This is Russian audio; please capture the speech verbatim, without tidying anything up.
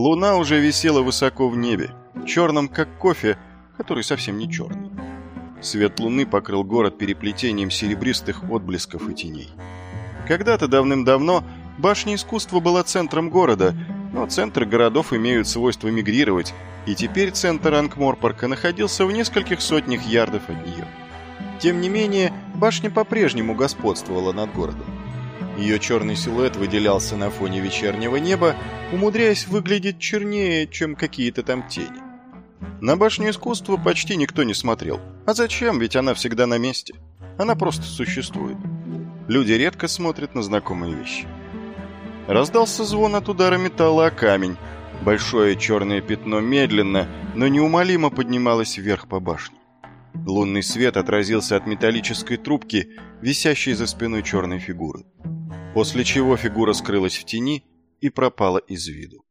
Луна уже висела высоко в небе, черном как кофе, который совсем не черный. Свет луны покрыл город переплетением серебристых отблесков и теней. Когда-то давным-давно башня искусства была центром города, но центры городов имеют свойство мигрировать, и теперь центр Анкморпорка находился в нескольких сотнях ярдов от нее. Тем не менее, башня по-прежнему господствовала над городом. Ее черный силуэт выделялся на фоне вечернего неба, умудряясь выглядеть чернее, чем какие-то там тени. На башню искусства почти никто не смотрел. А зачем? Ведь она всегда на месте. Она просто существует. Люди редко смотрят на знакомые вещи. Раздался звон от удара металла о камень. Большое черное пятно медленно, но неумолимо поднималось вверх по башне. Лунный свет отразился от металлической трубки, висящей за спиной черной фигуры. После чего фигура скрылась в тени и пропала из виду.